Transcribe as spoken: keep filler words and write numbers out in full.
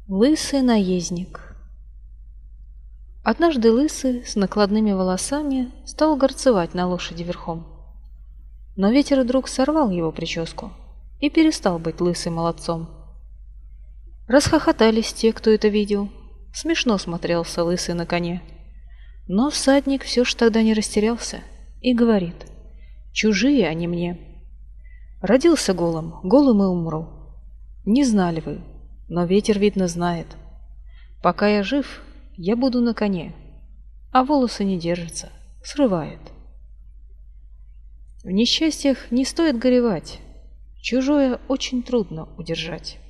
Лысый наездник. Однажды лысый с накладными волосами стал горцевать на лошади верхом. Но ветер вдруг сорвал его прическу и перестал быть лысым молодцом. Расхохотались те, кто это видел. Смешно смотрелся лысый на коне. Но всадник все ж тогда не растерялся и говорит: «Чужие они мне. Родился голым, голым и умру. Не знали вы, но ветер, видно, знает. Пока я жив, я буду на коне, а волосы не держатся, срывает». В несчастьях не стоит горевать, чужое очень трудно удержать.